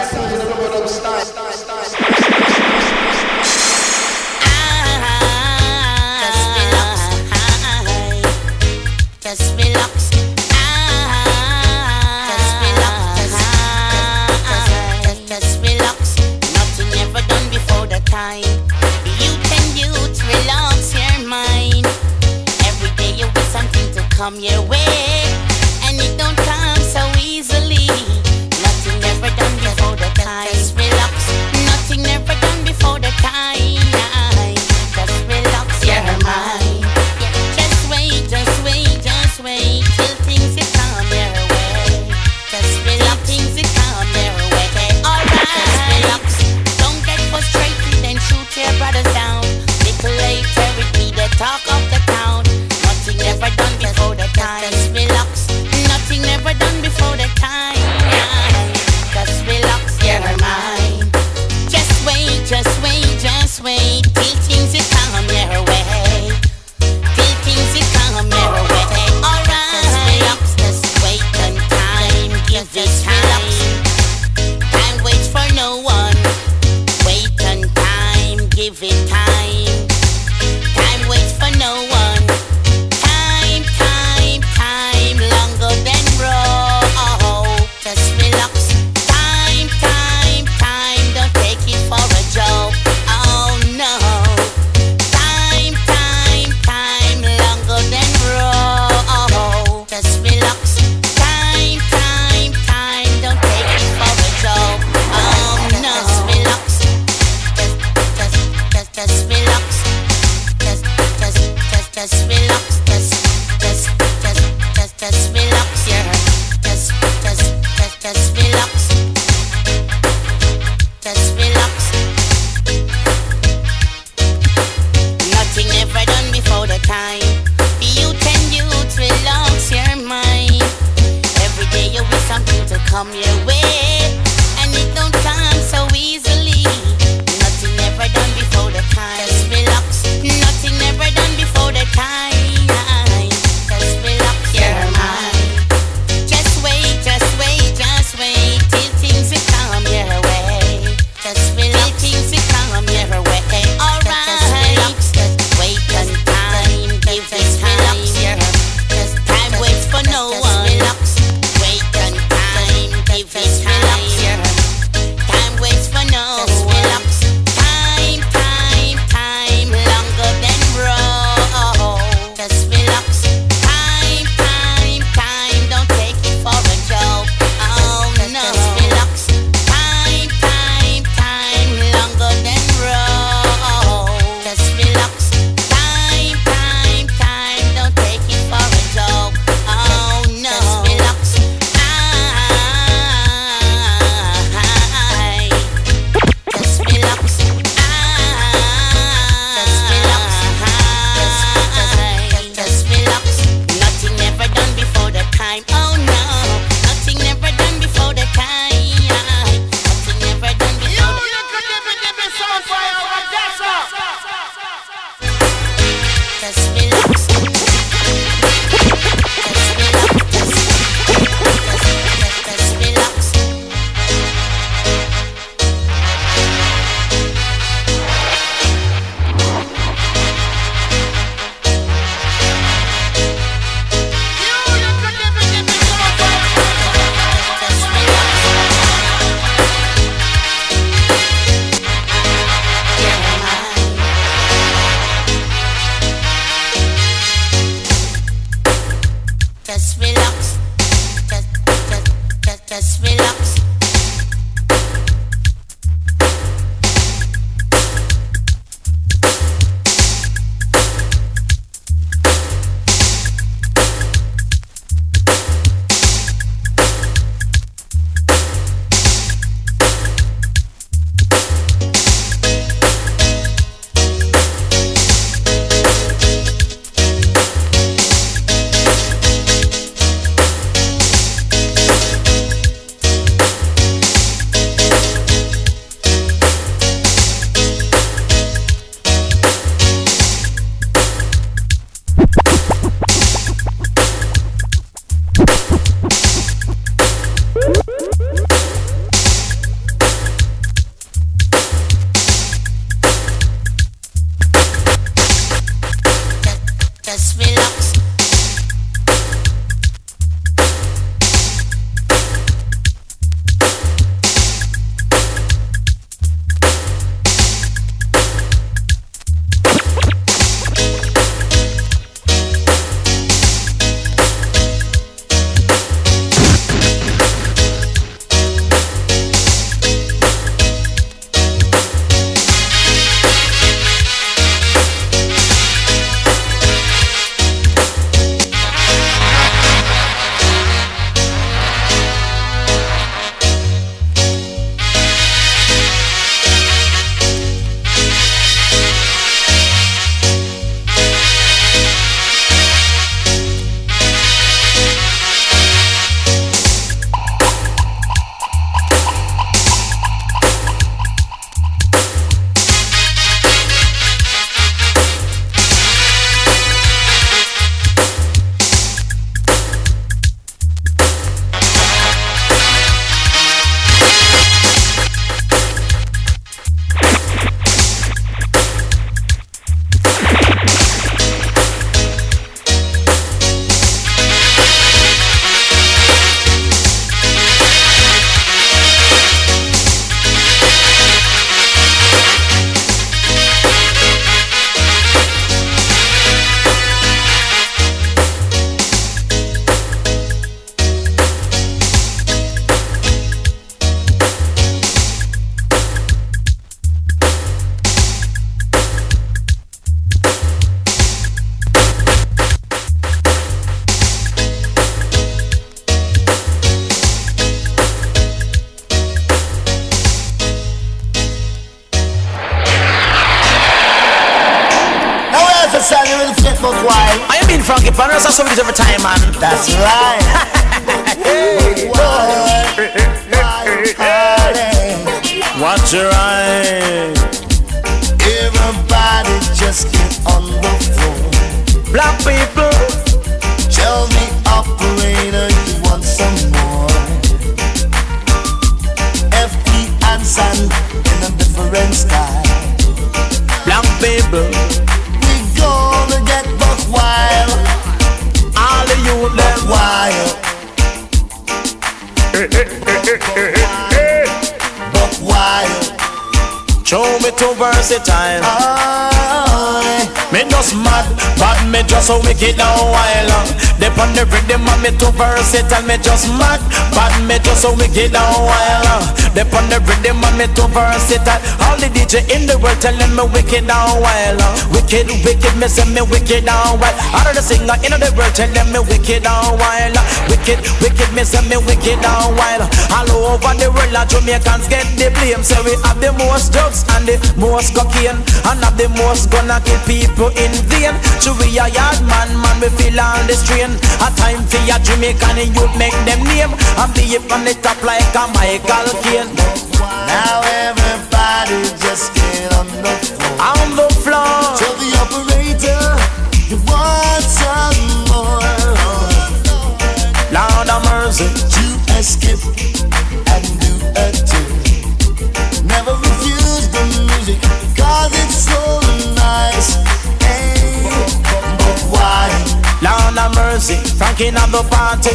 cruising the rhythm style. Just relax. Just relax. Nothing ever done before the time. Youth and youth, relax your mind. Every day you want something to come your way, and it don't come so easily. Nothing ever done before the time. Just relax. Nothing ever done before the time. Just relax your mind. Just wait, just wait, just wait till things will come your way. Just relax, things will come your way. Alright, just relax. Don't get frustrated and shoot your brothers down. Little later it be the talk of the town. Nothing ever done before the time. Just relax. Nothing ever done before the time. Just relax your mind. Just wait, just wait, just wait till things will come your way. Till things will come your way. Alright, just relax. Just wait on time. Give it time. Time waits for no one. Wait on time. Give it time. Time waits for no one. Time, time, time, longer than roll. Just relax. Time, time, time, don't take it for a joke. Oh no. Time, time, time, longer than roll. Just relax. Time, time, time, don't take it for a joke. Oh no. Just relax. Just relax. Just relax. Just relax. Yeah. Just relax. Just relax. Nothing ever done before the time. Youth and youth, relax your mind. Every day you wish something to come your way, and it don't come so easily. Nothing ever done before the time. Just relax. Nothing ever done before the time. Just relax your mind. Just wait, just wait, just wait till things will come your way. Just relax, things will come your way. Alright, just relax. Just wait on time. Give it time. Just time waits for no one. Wait on time. Give it time. Time waits for no one. Time, time, time, longer than roll. Just relax. Time, time, time, don't take it for a joke. Oh no. Just relax. Time, time, time, longer than roll. Just relax. Time, time, time, don't take it for a joke. Oh no. Just relax. Just relax. Just relax. Nothing ever done before the time. Oh no. Nothing ever done before the time. Nothing ever done before the time. Just relax. Just relax. Just relax. Just relax. Fun us some every time, man. That's right. Watch your eye. Everybody just get on the floor. Black people, tell me, operator, you want some more? FT and sand in a different style. Black people, we gonna get buck wild. all the youth them Wild. Buck wild. show me too versatile. Me just mad, but me just so wicked and wild. Dep on the rhythm and me too versatile. Me just mad, but me just so wicked and wild. Dep on the rhythm and me too versatile. All the DJ in the world telling me wicked and wild. Wicked, wicked, me say me wicked and wild. All of the singer in the world telling me wicked and wild. Wicked, wicked, me say me wicked and wild. All over the world, Jamaicans get the blame. Say we have the most drugs and the most cocaine, and have the most gonna kill people in vain. So we a yard man, we feel all the strain. A time for your Jamaican youth make them name, and be up on the top like a Michael Caine. Now everybody just get on the floor. On the floor. Tell the operator you want some more. Lord of mercy. To escape and do a tune. Never refuse the music, cause it's so nice. Hey, but why? Lord of mercy. Frankie on the party.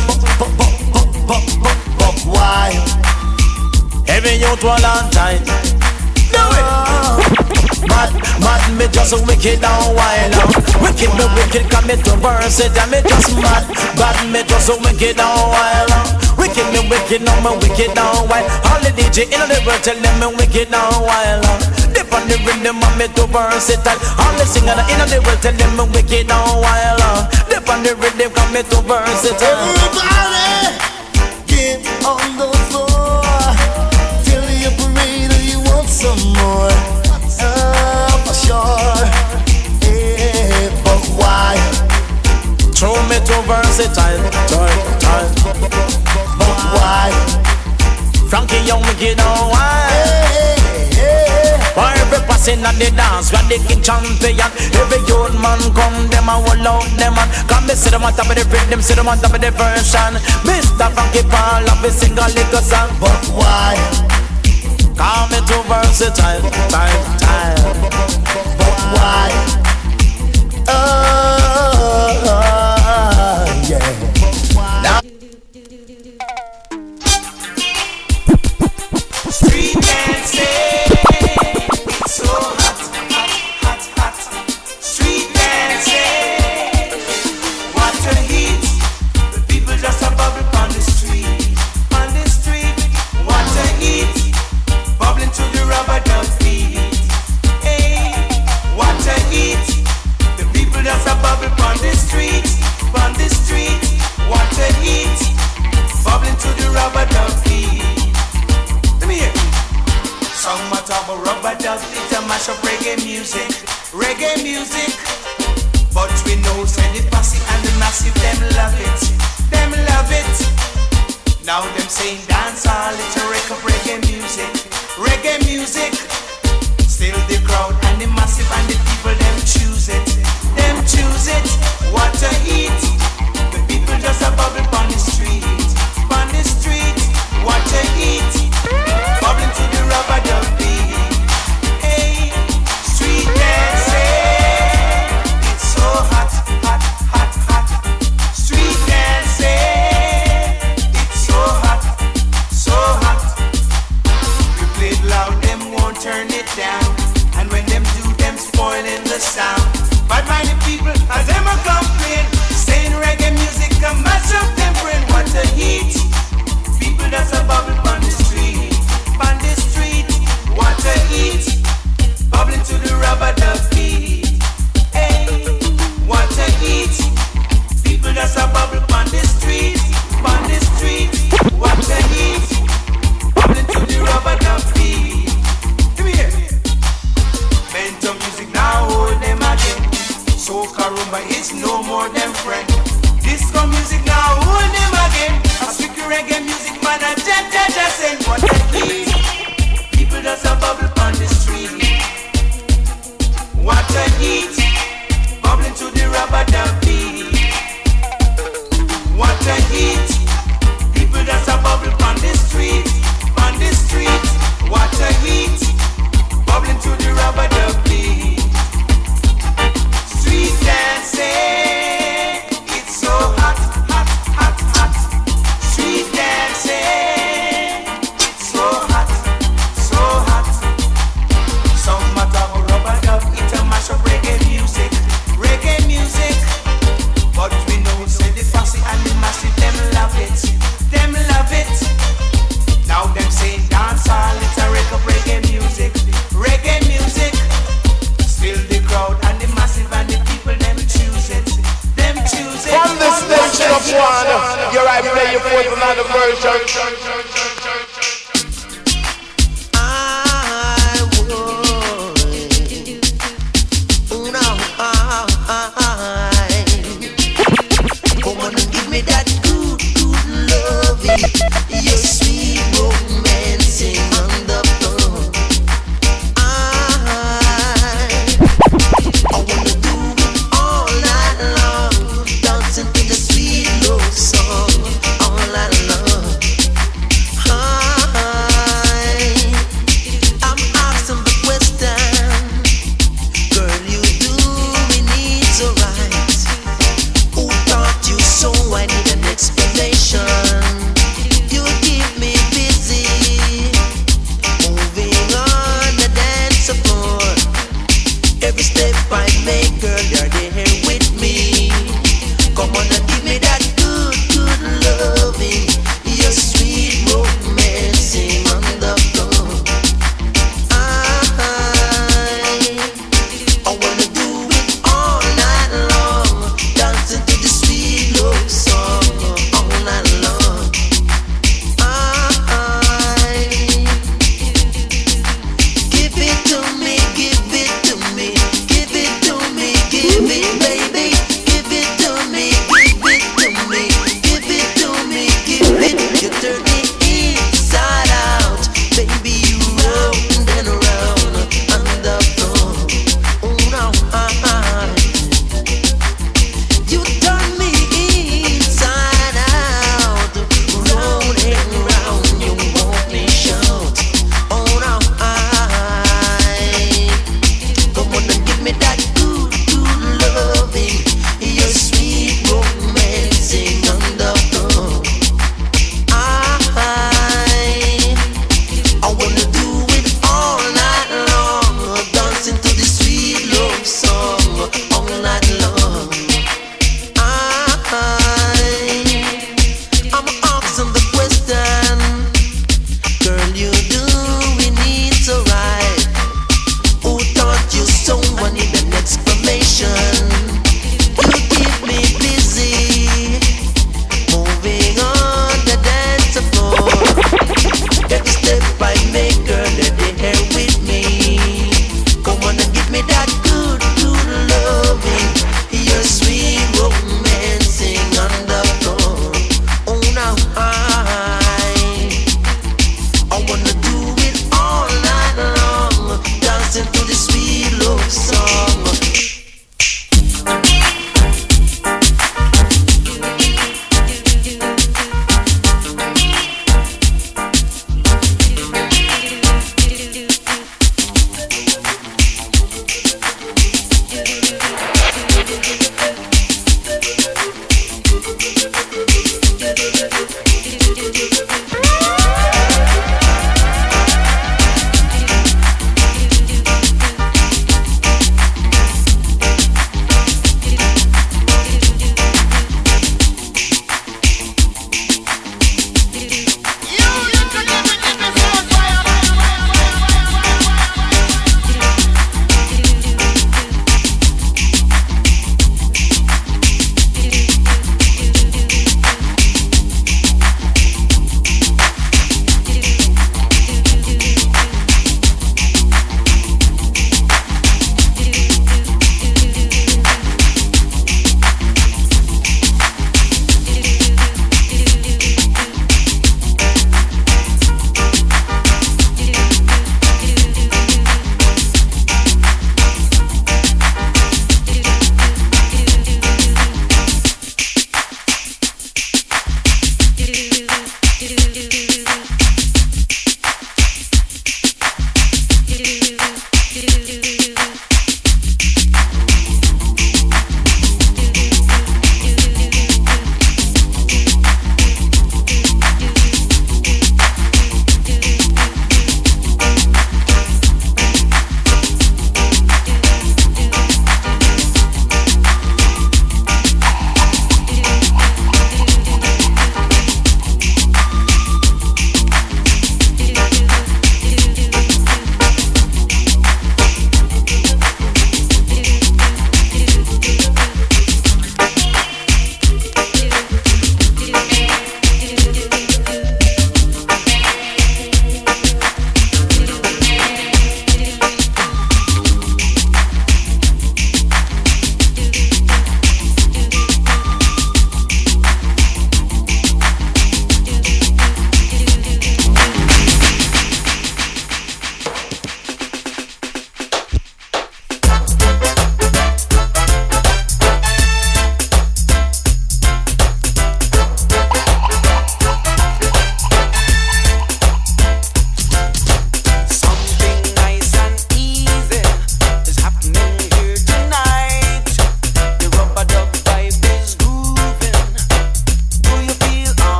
But why? Every youth one long time. Do it. Mad, me just so wicked and wild. Wicked, me wicked, cause me too versatile. Me just mad, bad, me just so wicked and wild. Wicked, me wicked, no me wicked and wild. All the DJ in the world tell them me wicked and wild. Dip on the rhythm and me too versatile. All the singer in the world tell them me wicked and wild. Dip on the rhythm cause me too versatile. Everybody get on the floor. Tell the operator you want some more. For sure. Hey, but why? Throw me too versatile. But why? Frankie Young wicked and wild. For every person on the dance, when they king champion. Every young man come, them and will out them and come, they sit them on top of the rhythm, sit them on top of the version. Mr. Frankie Paul, love a single little song. But why? Call me too versatile, time. But why? Yeah. Now street dancing, it's so hot, hot, hot, hot. Street dancing, what a heat. The people just a bubble on the street, what a heat. Bubbling to the rubber dub beat. Hey, what a heat. The people just a bubble on the street, what a heat. Bubbling to the rubber dub beat. Let me hear. Song matter about rubber dub, it a mash up reggae music. But we know say the posse and the massive them love it. Now them saying dance all, it's a wreck of reggae music. Still the crowd and the massive and the people them choose it. What a heat. The people just a bubble on the street, what a heat. Bubbling to the rubber dub beat. Hey, street dancing, it's so hot, hot, hot, hot. Street dancing, it's so hot, so hot.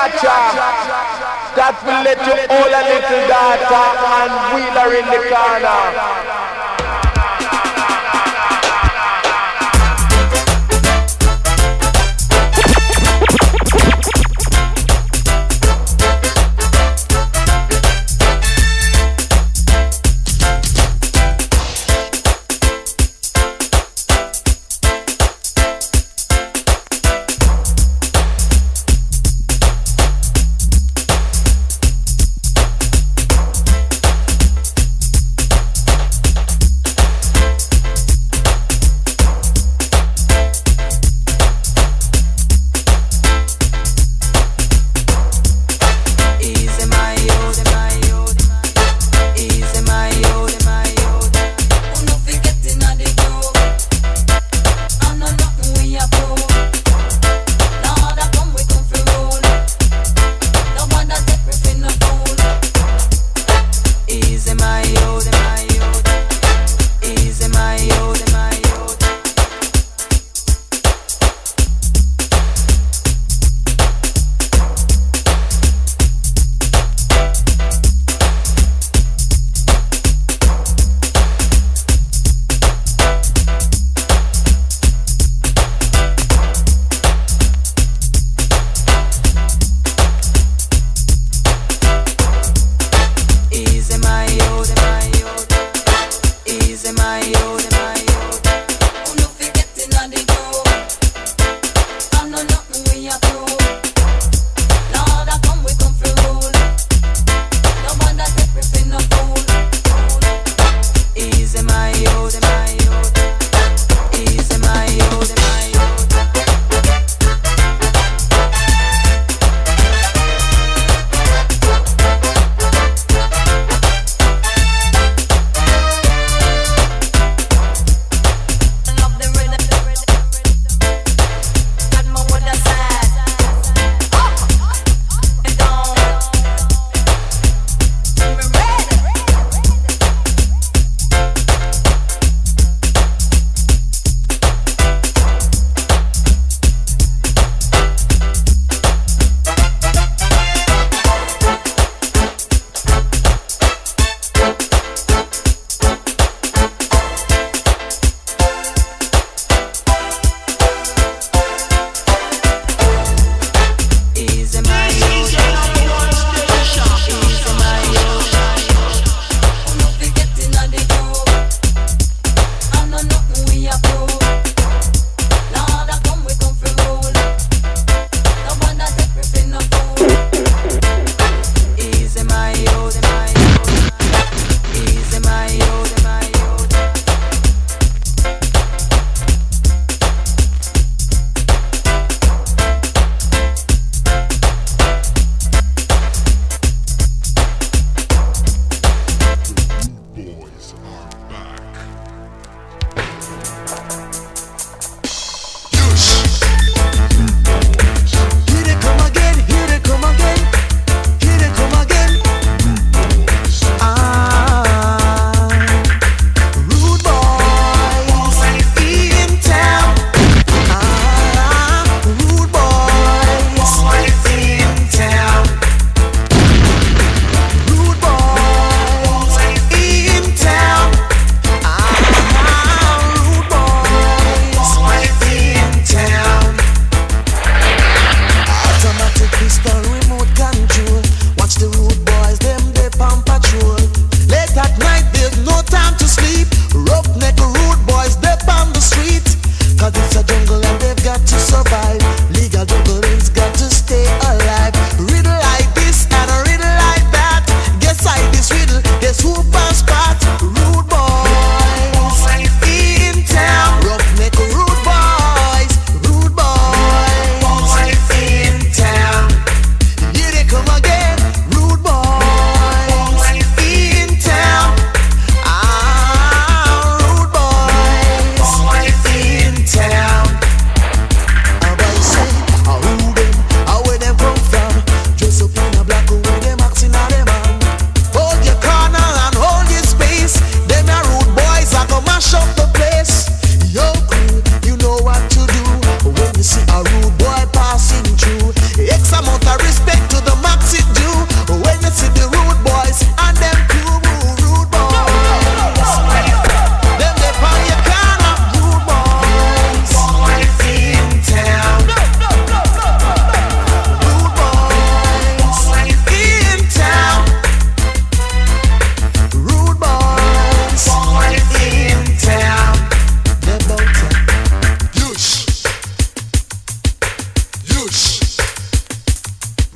cha-cha. That will let you hold a little daughter and wheel her in the corner.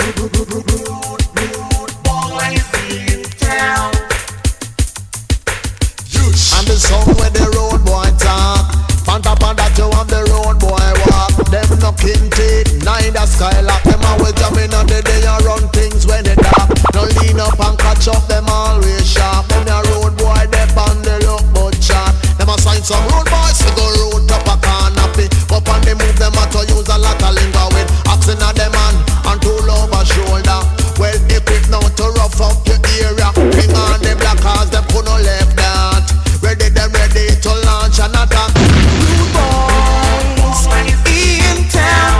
And the song where the road boy talk, Panta Panta you have the road boy walk. Them no kinted, neither skylock. Them always jamming on the day and run things when it dark. No lean up and catch up, them always sharp. Them a road boy, they on the look but sharp. Them a sign some road boys to go road up a canopy. Up on the move, them a to use a lot of lingo with oxen on them hand and tool over shoulder. Well equipped now to rough up your area. Bring on the black cars, them could no left that. Ready, them ready to launch an attack. Rude boys in town.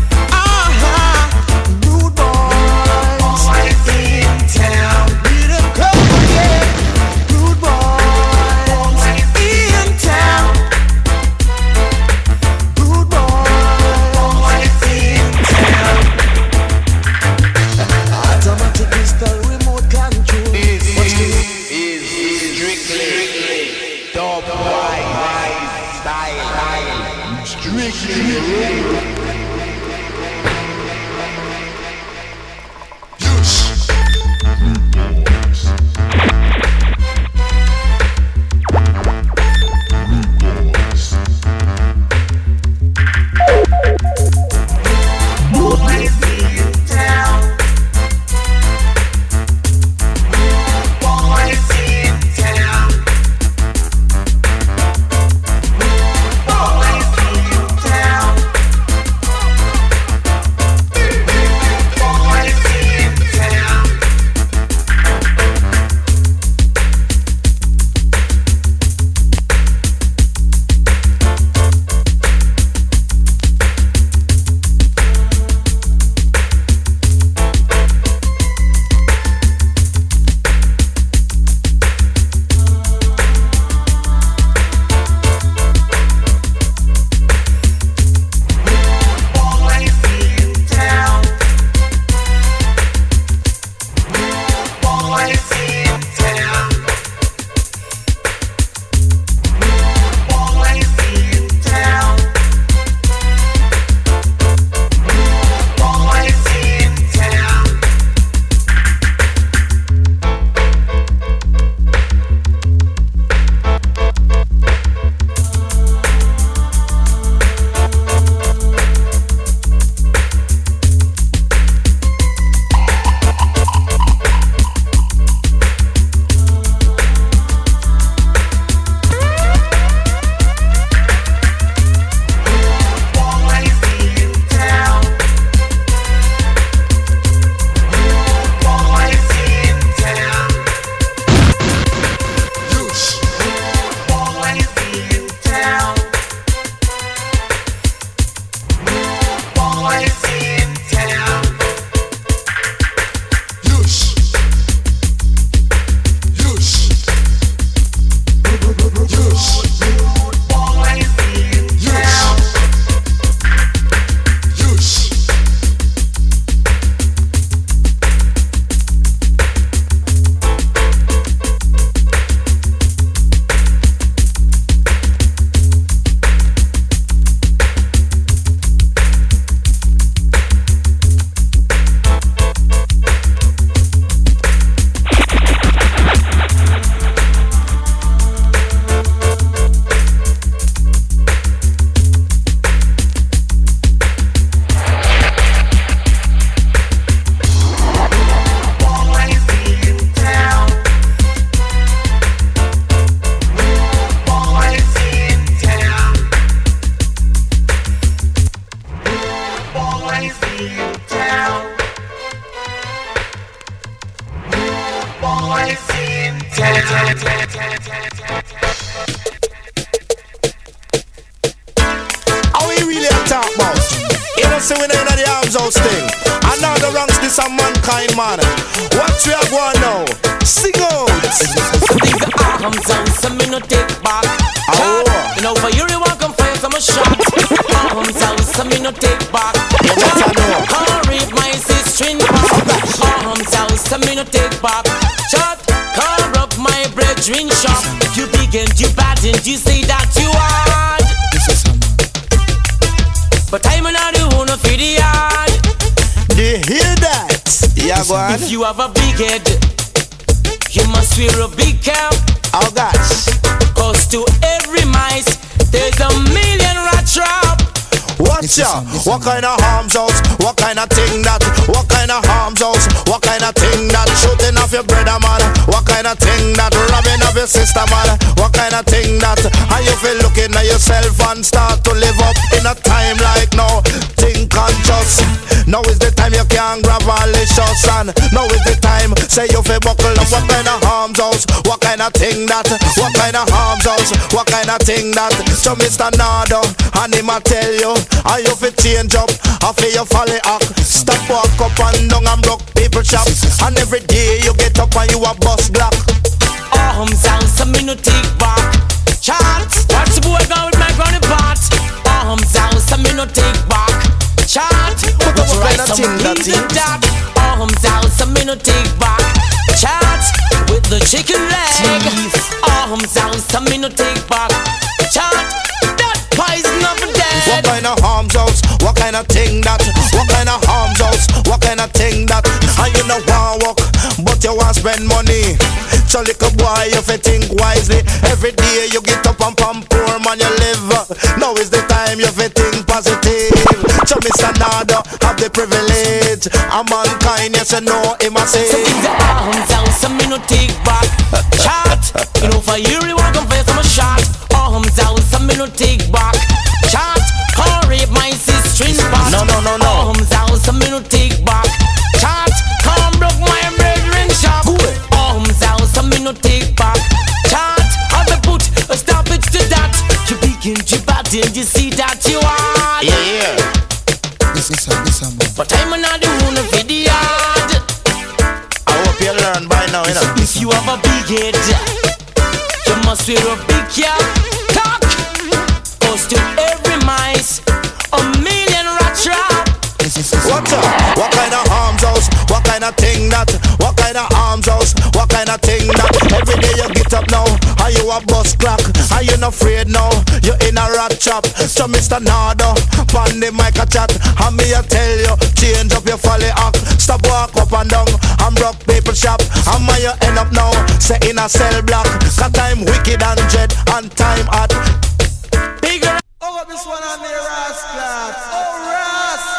Rude boys in town. Beat them come again. Rude boys in town. Rude boys in town. Automatic pistol, remote control. Is strictly top wide style. Strictly. How we really talk about? You know, see we know the arms house thing. And now the ranks this a mankind, man. What we have one now? Sing out. These are arms out, so me no take back. You know, for you want come find some shot. Arms out, so me no take back. You better know. Can't read my sister in back. Arms out, so me no take back. Shot, can't rock my brethren shop. You big and you bad and you say that you hard. But I'm not the one for the yard. They hear that? Yeah, go on. If you have a big head, you must wear a big cap. Oh gosh. Cause to every mice, there's a million rat trap. Watch ya, what kind of harms house? What kind of thing that? What kind of harms house? What kind of thing that? Shooting off your brother man? What kind of thing that? Robbing of your sister man? What kind of thing that? And you feel looking at yourself and start to live up in a time like now. Think conscious. Now is the time you can grab a licious, and now is the time say you feel buckle up. What kind of harms house? What kind of thing that? What kind of harms house? What kind of thing that? So Mr. Nardo, and him a tell you, and you fit change up, I feel you follow act. Stop walk up and down and broke people shop, and every day you get up and you a bus block. Arms out, some me no take back. Chat, watch the boy go with my granny pot. Arms out, some me no take back. Chat, What kind of some thing that pizza is? that. Arms out, some me no take back. Chat, with the chicken leg. Arms out, some me no take back. Chat, that poison of a dead. What kind of harms house? What kind of thing that? What kind of harms house? What kind of thing that? And you know want walk, but you want spend money. So little boy, if you think wisely, every day you get up and pump poor man you live. Now is the time you fi think positive. So Mr. Nardo have the privilege. A mankind, yes you know him a say. So keep the arms out, some me no take back. Chat, you know for you really want to confess I'm a shot. Arms out, some me no take back. Chat, can't rape my sister in spot. No. Arms out, some me no take back. Chat, can't broke my brethren shop. Arms out, some me no take back. Chat, I'll be put a stoppage to that. You begin to battle, you see that you are. Yeah. But I'm not doing a video. I hope you learn by now, you know. If you have a big head, you must wear a big cap. Cock, cause to every mice, a million rat trap. What's up? What kind of harms house? What kind of thing that? What kind of arms house? What kind of thing that? Every day you get up now, and you a bus clock, and you not afraid now, you in a rat trap. So Mr. Nardo, pan the mic a chat, and me a tell you, change up your folly act. Stop walk up and down, and broke people shop, and where you end up now, say in a cell block. Cause time wicked and dread, and time hot. Bigger. Oh, this one on the rascal. Oh, rascal.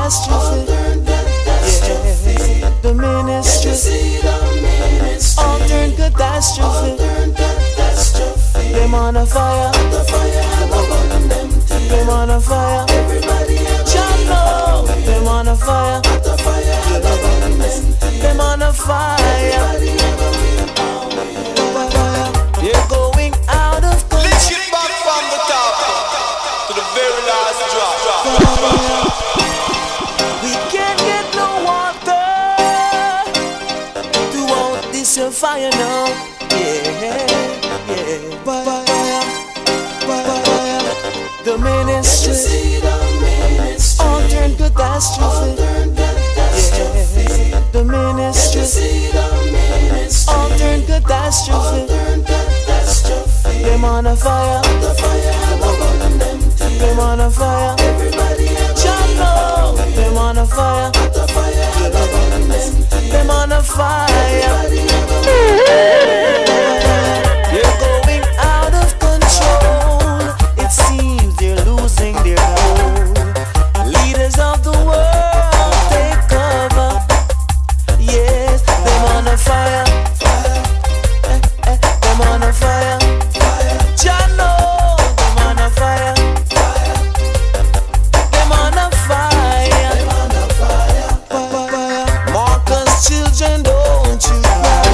catastrophe. Yeah. The ministry. Alternate catastrophe. Them on a fire. Them on a fire. Jumbo. Them on a fire. Them on a fire. They're going out of control. Let's get back from the top to the very last drop. We can't get no water to out this fire now. Yeah. The ministry, alternate catastrophe. Yeah. The ministry, alternate catastrophe. Them on a fire. Them on a fire. Jumbo. Them on a fire. Them on a fire. They're going out of control. It seems they're losing their hold. Leaders of the world take cover. Yes, them on a fire. Them on a fire. Jano, them on a fire. Them on a fire. Marcus children, don't you cry.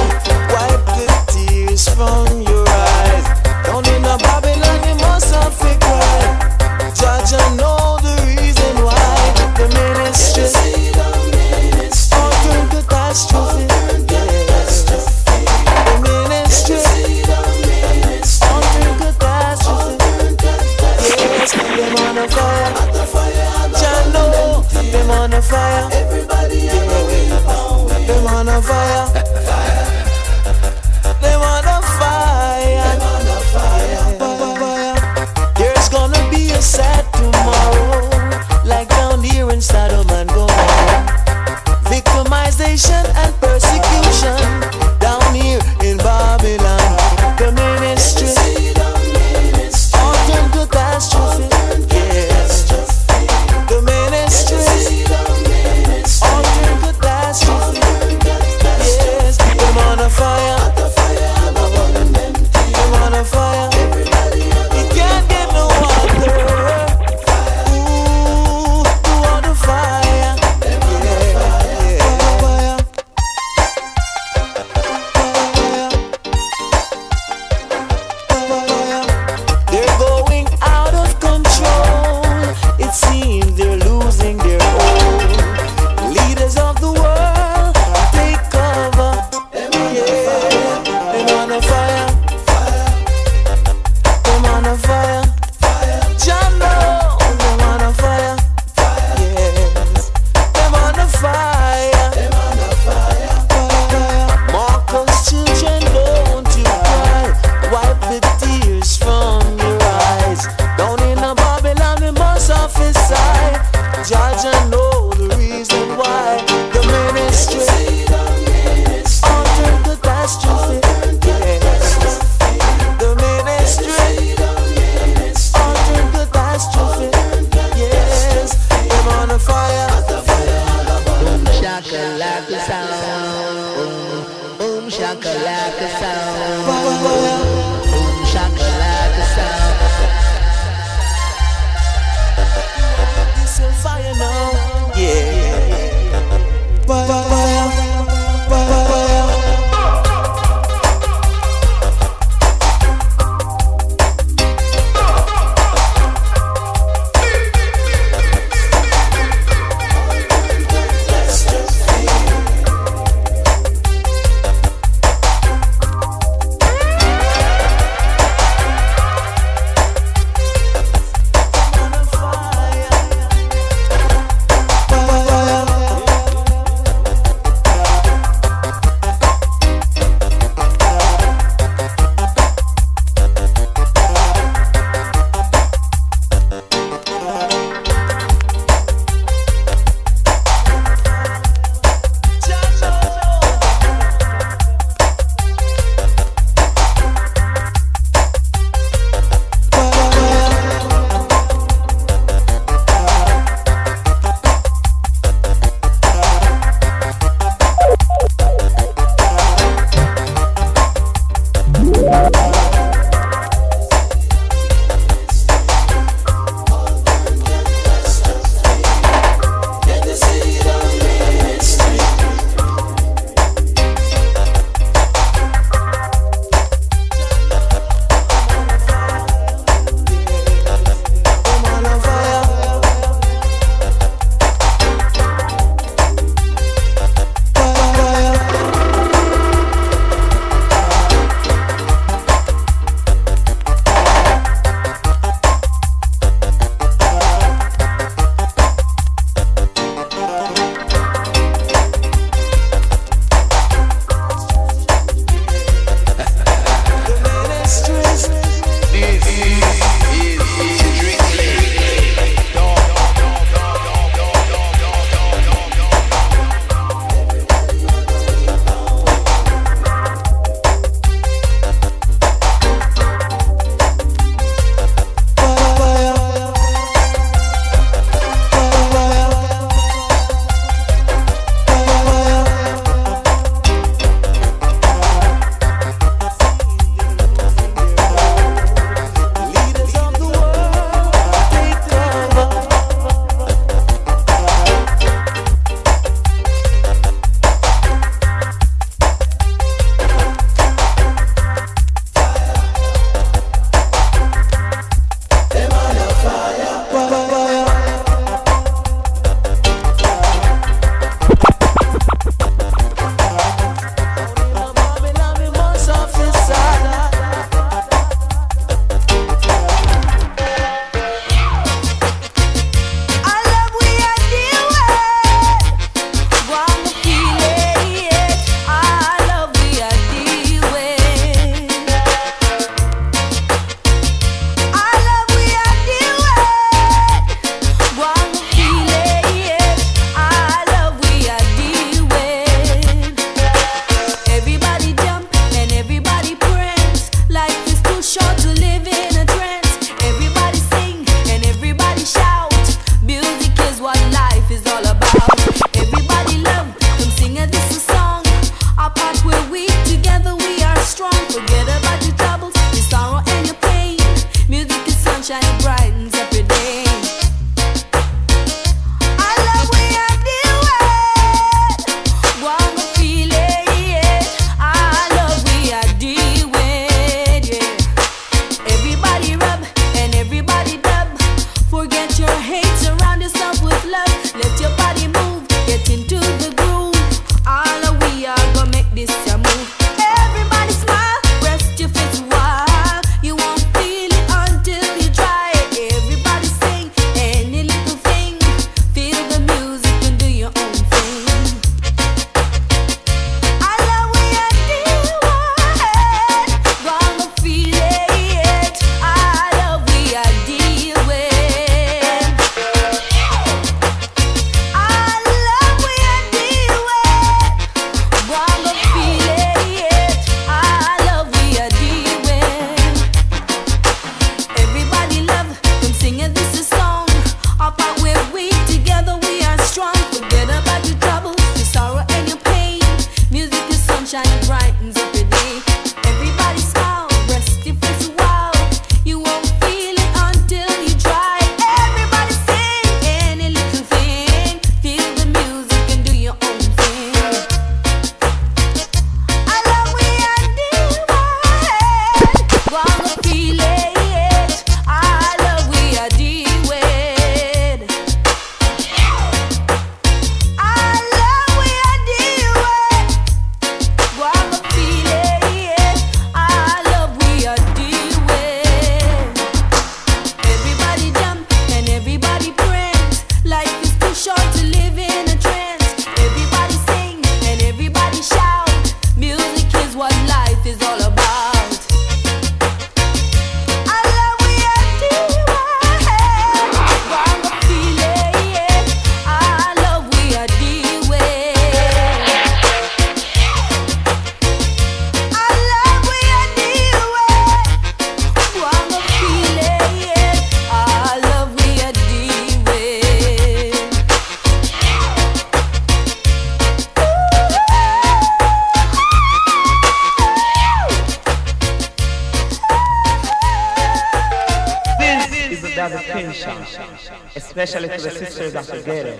the distinction, especially to the sisters of the ghetto.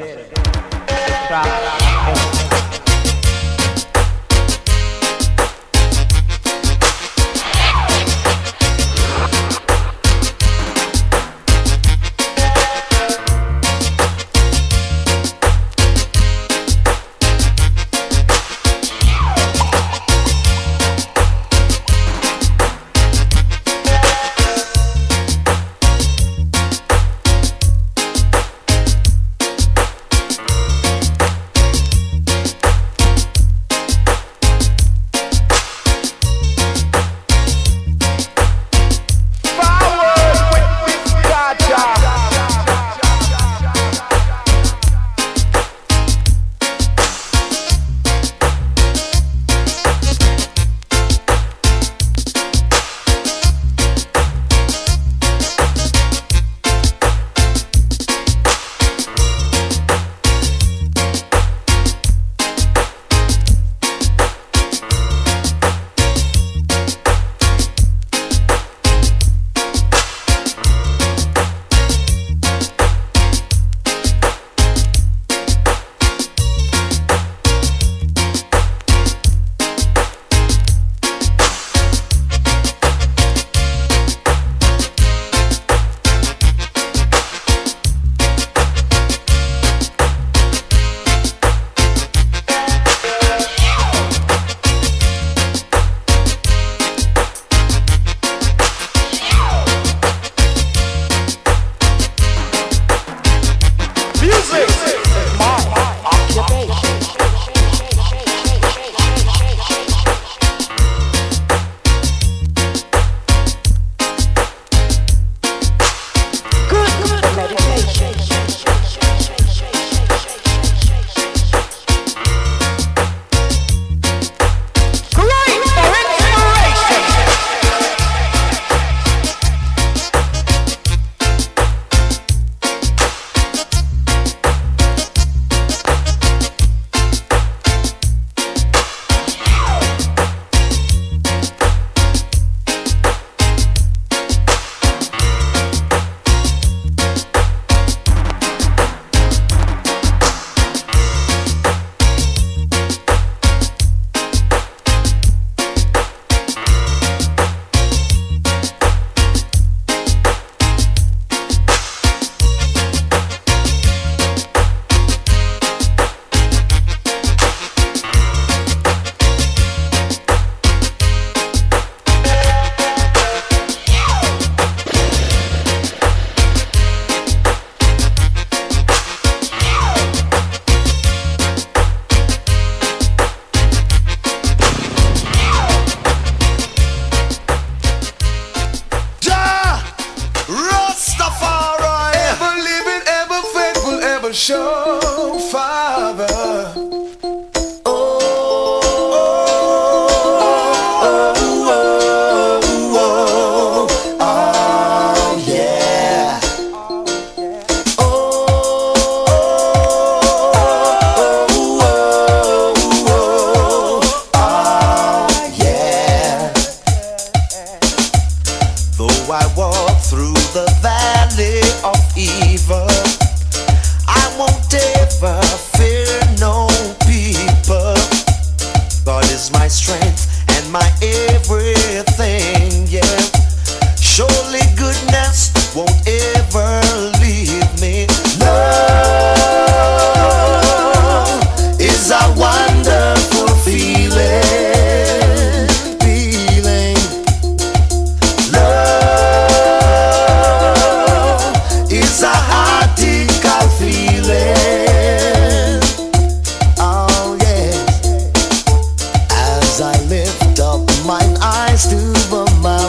show, Father. As I lift up mine eyes to the mountain,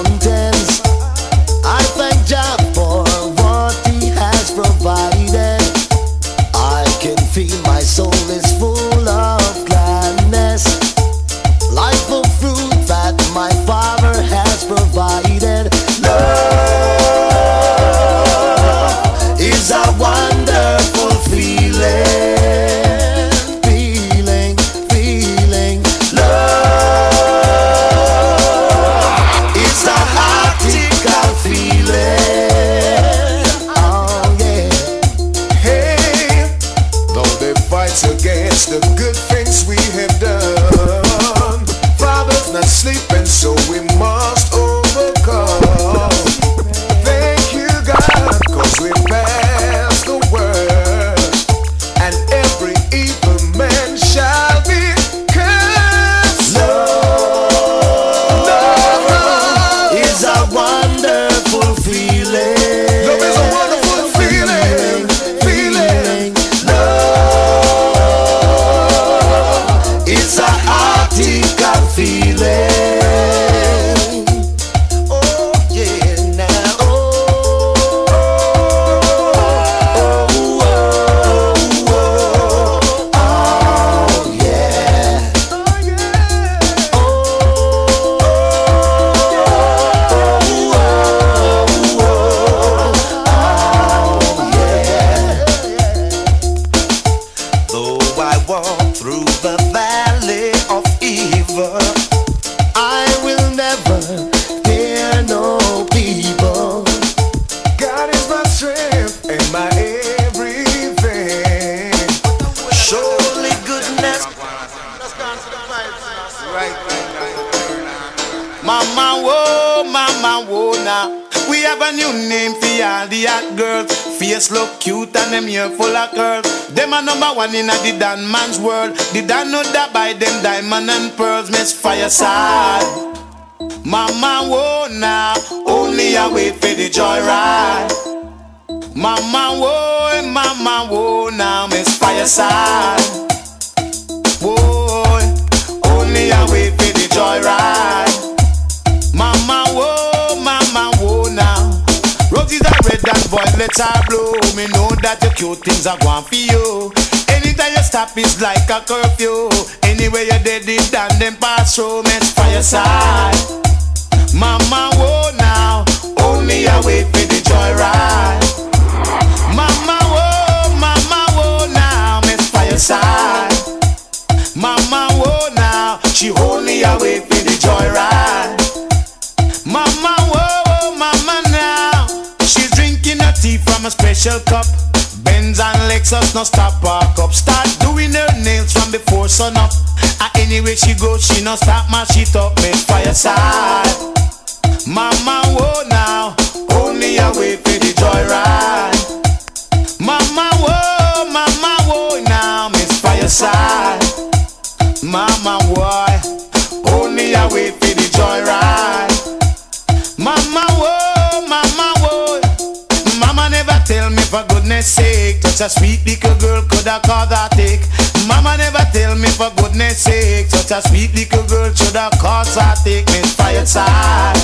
now. We have a new name for all the hot girls. Face look cute and them hair full of curls. Them a number one in the Dan man's world. The Dan know that by them diamond and pearls. Miss Fireside, Mama, whoa now. Only I wait for the joyride. Mama, whoa now. Miss Fireside, whoa. Only I wait for the joyride. Mama, whoa now. Roses are red and violets are blue. Me know that your cute things are going for you. Anytime you stop it's like a curfew. Anywhere you did it and them pass through. Miss Fireside, Mama, whoa now. Only I wait for the joyride. Mama, whoa now. Miss Fireside, Mama, whoa now. She only a wait for the joyride. Mama, whoa, mama now. She's drinking a tea from a special cup. Benz and Lexus no stop park up. Start doing her nails from before sun up. Anyway she goes, she no stop mash it up. Miss Fireside, Mama, whoa now. Only a wait for the joyride. Mama, whoa now. Miss Fireside, Mama, whoa. Only I wait for the joyride. Mama, whoa. Mama never tell me for goodness sake. Such a sweet little girl coulda cause a take. Mama never tell me for goodness sake. Such a sweet little girl shoulda cause a take. Miss Fireside,